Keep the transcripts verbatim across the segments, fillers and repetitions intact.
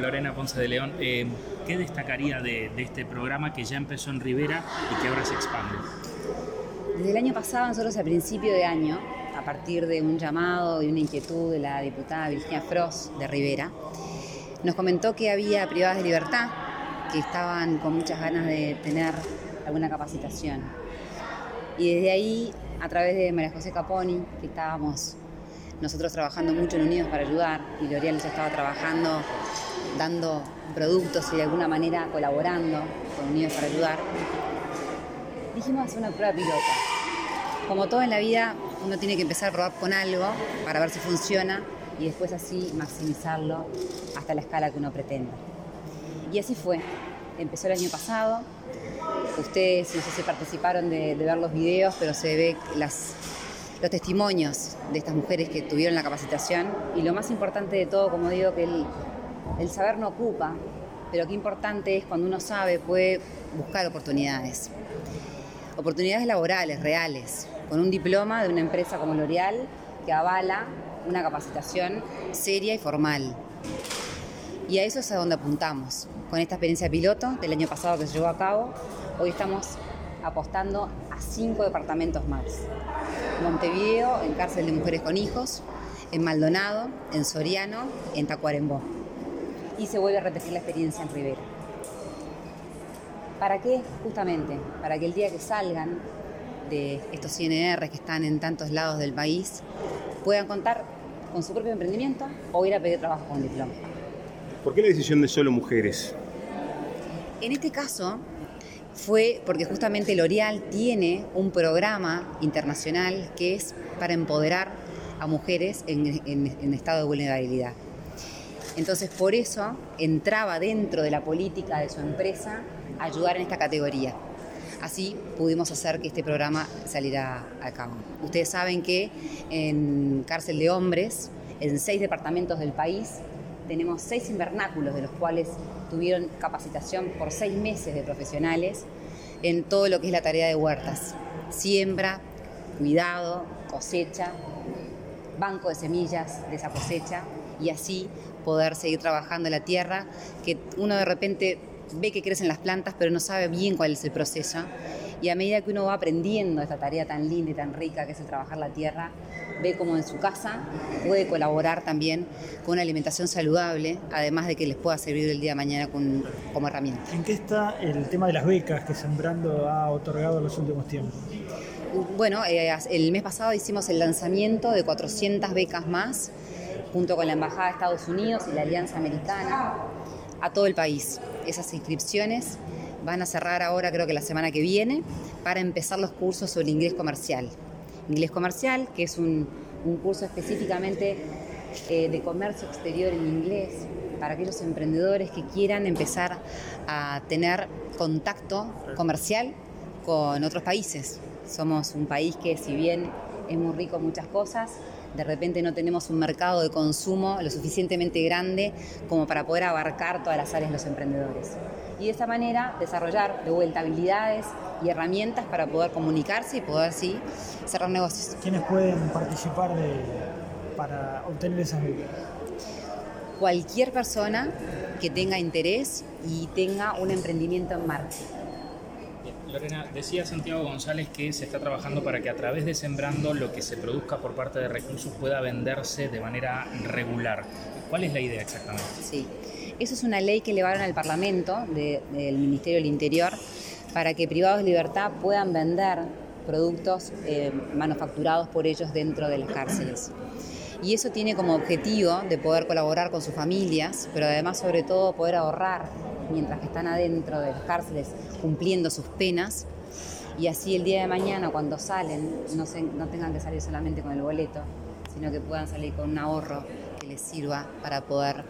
Lorena Ponce de León, eh, ¿qué destacaría de, de este programa que ya empezó en Rivera y que ahora se expande? Desde el año pasado, nosotros a principio de año, a partir de un llamado y una inquietud de la diputada Virginia Frost de Rivera, nos comentó que había privadas de libertad que estaban con muchas ganas de tener alguna capacitación. Y desde ahí, a través de María José Caponi, que estábamos nosotros trabajando mucho en Unidos para Ayudar, y L'Oréal ya estaba trabajando, dando productos y de alguna manera colaborando con Unidos para Ayudar, dijimos hacer una prueba pilota. Como todo en la vida, uno tiene que empezar a probar con algo para ver si funciona y después así maximizarlo hasta la escala que uno pretende. Y así fue. Empezó el año pasado. Ustedes, no sé si participaron de, de ver los videos, pero se ve las, los testimonios de estas mujeres que tuvieron la capacitación. Y lo más importante de todo, como digo, que el, el saber no ocupa, pero qué importante es cuando uno sabe, puede buscar oportunidades. Oportunidades laborales, reales, con un diploma de una empresa como L'Oréal que avala una capacitación seria y formal. Y a eso es a donde apuntamos. Con esta experiencia piloto del año pasado que se llevó a cabo, hoy estamos apostando a cinco departamentos más. Montevideo, en Cárcel de Mujeres con Hijos, en Maldonado, en Soriano, en Tacuarembó. Y se vuelve a repetir la experiencia en Rivera. ¿Para qué? Justamente, para que el día que salgan de estos C N R que están en tantos lados del país, puedan contar con su propio emprendimiento o ir a pedir trabajo con diploma. ¿Por qué la decisión de solo mujeres? En este caso fue porque justamente L'Oréal tiene un programa internacional que es para empoderar a mujeres en, en, en estado de vulnerabilidad. Entonces, por eso entraba dentro de la política de su empresa ayudar en esta categoría. Así pudimos hacer que este programa saliera a cabo. Ustedes saben que en Cárcel de Hombres, en seis departamentos del país, tenemos seis invernáculos, de los cuales tuvieron capacitación por seis meses de profesionales en todo lo que es la tarea de huertas. Siembra, cuidado, cosecha, banco de semillas de esa cosecha, y así poder seguir trabajando la tierra, que uno de repente ve que crecen las plantas, pero no sabe bien cuál es el proceso. Y a medida que uno va aprendiendo esta tarea tan linda y tan rica que es el trabajar la tierra, ve cómo en su casa puede colaborar también con una alimentación saludable, además de que les pueda servir el día de mañana con, como herramienta. ¿En qué está el tema de las becas que Sembrando ha otorgado en los últimos tiempos? Bueno, eh, el mes pasado hicimos el lanzamiento de cuatrocientas becas más, junto con la Embajada de Estados Unidos y la Alianza Americana, a todo el país. Esas inscripciones van a cerrar ahora, creo que la semana que viene, para empezar los cursos sobre inglés comercial. Inglés comercial, que es un, un curso específicamente eh, de comercio exterior en inglés, para aquellos emprendedores que quieran empezar a tener contacto comercial con otros países. Somos un país que, si bien es muy rico en muchas cosas, de repente no tenemos un mercado de consumo lo suficientemente grande como para poder abarcar todas las áreas de los emprendedores. Y de esa manera desarrollar de vuelta habilidades y herramientas para poder comunicarse y poder así cerrar negocios. ¿Quiénes pueden participar de, para obtener esas becas? Cualquier persona que tenga interés y tenga un emprendimiento en marcha. Lorena, decía Santiago González que se está trabajando para que a través de Sembrando lo que se produzca por parte de recursos pueda venderse de manera regular. ¿Cuál es la idea exactamente? Sí, eso es una ley que elevaron al Parlamento de, del Ministerio del Interior para que privados de libertad puedan vender productos eh, manufacturados por ellos dentro de las cárceles. Y eso tiene como objetivo de poder colaborar con sus familias, pero además sobre todo poder ahorrar mientras que están adentro de las cárceles cumpliendo sus penas, y así el día de mañana cuando salen no, se, no tengan que salir solamente con el boleto, sino que puedan salir con un ahorro que les sirva para poder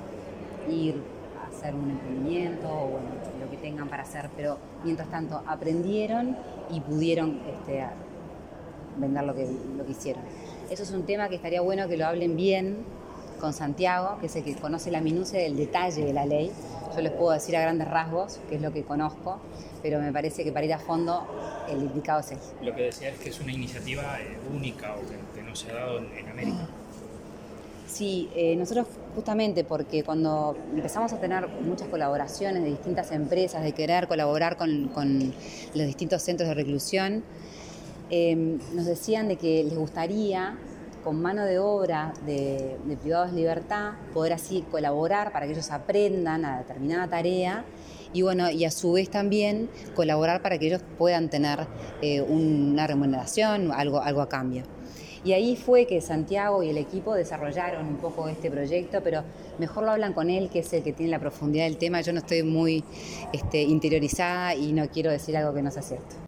ir a hacer un emprendimiento o bueno, lo que tengan para hacer, pero mientras tanto aprendieron y pudieron este, vender lo que, lo que hicieron. Eso es un tema que estaría bueno que lo hablen bien con Santiago, que es el que conoce la minucia del detalle de la ley. Yo les puedo decir a grandes rasgos, que es lo que conozco, pero me parece que para ir a fondo el indicado es él. Lo que decía es que es una iniciativa eh, única o que, que no se ha dado en, en América. Sí, eh, nosotros justamente porque cuando empezamos a tener muchas colaboraciones de distintas empresas, de querer colaborar con, con los distintos centros de reclusión, eh, nos decían de que les gustaría, con mano de obra de, de privados de libertad, poder así colaborar para que ellos aprendan a determinada tarea y bueno, y a su vez también colaborar para que ellos puedan tener eh, una remuneración, algo, algo a cambio. Y ahí fue que Santiago y el equipo desarrollaron un poco este proyecto, pero mejor lo hablan con él, que es el que tiene la profundidad del tema. Yo no estoy muy este, interiorizada y no quiero decir algo que no sea cierto.